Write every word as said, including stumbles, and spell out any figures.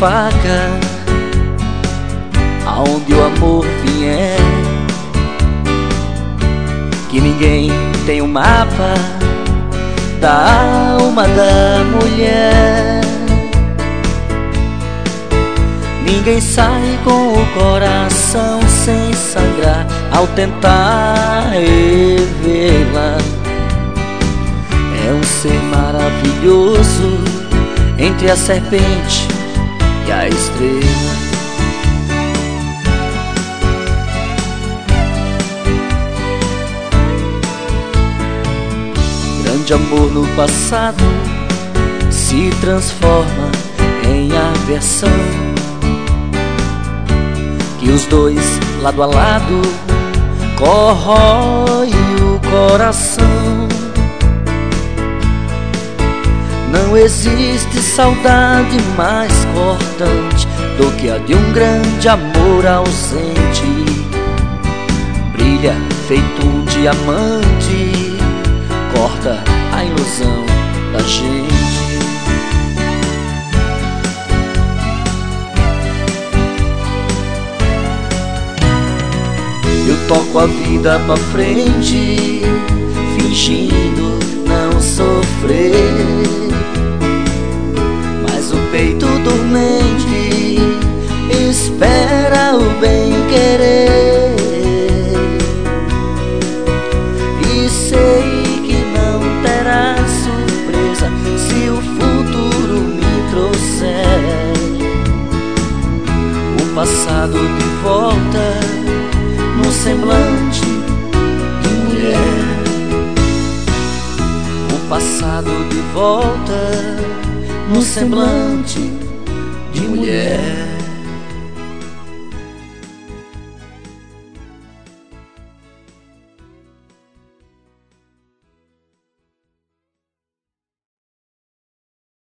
faca aonde o amor vier, que ninguém tem o mapa da alma da mulher. Ninguém sai com o coração sem sangrar ao tentar revê-la. É um ser maravilhoso entre a serpente e a estrela. Grande amor no passado se transforma em aversão, que os dois lado a lado corrói o coração. Não existe saudade mais cortante do que a de um grande amor ausente. Brilha feito um diamante, corta a ilusão da gente. Eu toco a vida pra frente, fingindo não sofrer, mas o peito dormente espera o bem-querer. E sei que não terá surpresa se o futuro me trouxer o passado de volta no semblante de mulher. O passado de volta no semblante de mulher.